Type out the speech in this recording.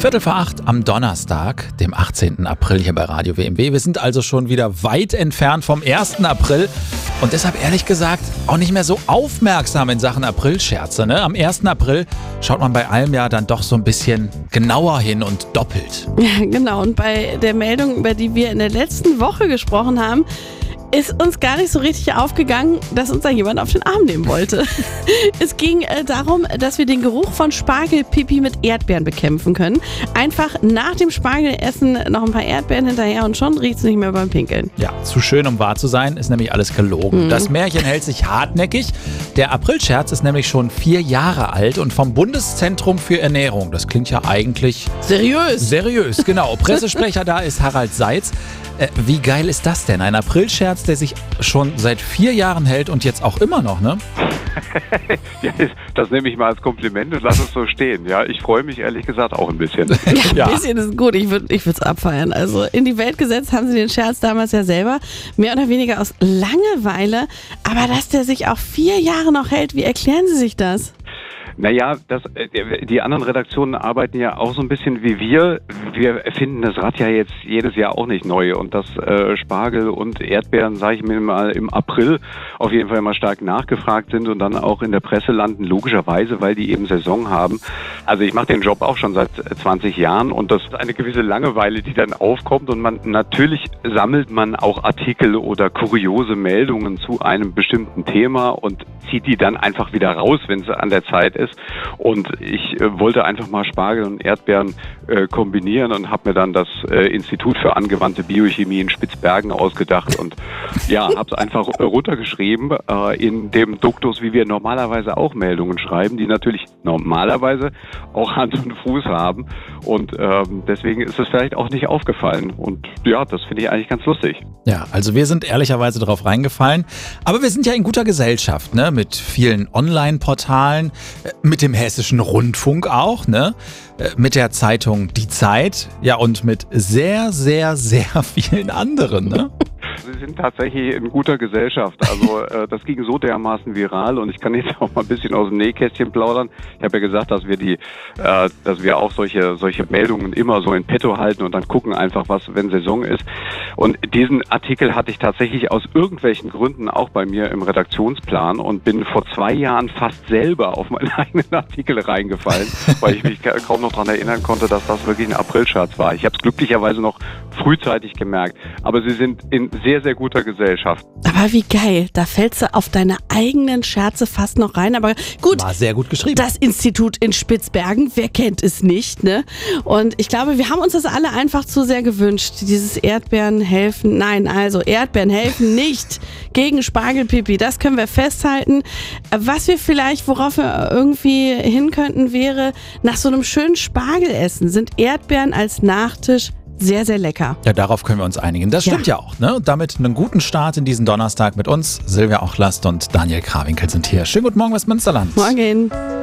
7:15 am Donnerstag, dem 18. April hier bei Radio WMW. Wir sind also schon wieder weit entfernt vom 1. April und deshalb ehrlich gesagt auch nicht mehr so aufmerksam in Sachen Aprilscherze. Ne? Am 1. April schaut man bei allem ja dann doch so ein bisschen genauer hin und doppelt. Ja, genau. Und bei der Meldung, über die wir in der letzten Woche gesprochen haben, ist uns gar nicht so richtig aufgegangen, dass uns da jemand auf den Arm nehmen wollte. Es ging darum, dass wir den Geruch von Spargelpipi mit Erdbeeren bekämpfen können. Einfach nach dem Spargelessen noch ein paar Erdbeeren hinterher und schon riecht es nicht mehr beim Pinkeln. Ja, zu schön, um wahr zu sein, ist nämlich alles gelogen. Das Märchen hält sich hartnäckig. Der Aprilscherz ist nämlich schon 4 Jahre alt und vom Bundeszentrum für Ernährung. Das klingt ja eigentlich seriös. Seriös, genau. Pressesprecher da ist Harald Seitz. Wie geil ist das denn? Ein Aprilscherz, der sich schon seit 4 Jahren hält und jetzt auch immer noch, ne? Ja, das nehme ich mal als Kompliment und lass es so stehen. Ja, ich freue mich ehrlich gesagt auch ein bisschen. Ja, ein bisschen ist gut. Ich würde es abfeiern. Also in die Welt gesetzt haben sie den Scherz damals ja selber, mehr oder weniger aus Langeweile. Aber dass der sich auch 4 Jahre noch hält, wie erklären Sie sich das? Naja, die anderen Redaktionen arbeiten ja auch so ein bisschen wie wir. Wir erfinden das Rad ja jetzt jedes Jahr auch nicht neu. Und dass Spargel und Erdbeeren, sage ich mir mal, im April auf jeden Fall immer stark nachgefragt sind und dann auch in der Presse landen, logischerweise, weil die eben Saison haben. Also ich mache den Job auch schon seit 20 Jahren und das ist eine gewisse Langeweile, die dann aufkommt. Und natürlich sammelt man auch Artikel oder kuriose Meldungen zu einem bestimmten Thema und zieht die dann einfach wieder raus, wenn es an der Zeit ist. Und ich wollte einfach mal Spargel und Erdbeeren kombinieren und habe mir dann das Institut für angewandte Biochemie in Spitzbergen ausgedacht und ja, habe es einfach runtergeschrieben in dem Duktus, wie wir normalerweise auch Meldungen schreiben, die natürlich normalerweise auch Hand und Fuß haben und deswegen ist es vielleicht auch nicht aufgefallen und ja, das finde ich eigentlich ganz lustig. Ja, also wir sind ehrlicherweise darauf reingefallen, aber wir sind ja in guter Gesellschaft, ne? Mit vielen Online-Portalen, mit dem Hessischen Rundfunk auch, ne? Mit der Zeitung Die Zeit, ja und mit sehr, sehr, sehr vielen anderen, ne? Sie sind tatsächlich in guter Gesellschaft. Also das ging so dermaßen viral und ich kann jetzt auch mal ein bisschen aus dem Nähkästchen plaudern. Ich habe ja gesagt, dass wir auch solche Meldungen immer so in petto halten und dann gucken einfach, was, wenn Saison ist. Und diesen Artikel hatte ich tatsächlich aus irgendwelchen Gründen auch bei mir im Redaktionsplan und bin vor 2 Jahren fast selber auf meinen eigenen Artikel reingefallen, weil ich mich kaum noch daran erinnern konnte, dass das wirklich ein Aprilscherz war. Ich habe es glücklicherweise noch frühzeitig gemerkt. Aber Sie sind in sehr, sehr guter Gesellschaft. Aber wie geil, da fällst du auf deine eigenen Scherze fast noch rein. Aber gut, war sehr gut geschrieben. Das Institut in Spitzbergen, wer kennt es nicht, ne? Und ich glaube, wir haben uns das alle einfach zu sehr gewünscht. Dieses Erdbeeren helfen, Erdbeeren helfen nicht gegen Spargelpipi. Das können wir festhalten. Was wir vielleicht, worauf wir irgendwie hin könnten, wäre, nach so einem schönen Spargelessen sind Erdbeeren als Nachtisch sehr, sehr lecker. Ja, darauf können wir uns einigen. Das stimmt ja auch, ne? Und damit einen guten Start in diesen Donnerstag mit uns. Silvia Ochlast und Daniel Krawinkel sind hier. Schönen guten Morgen, Westmünsterland. Morgen.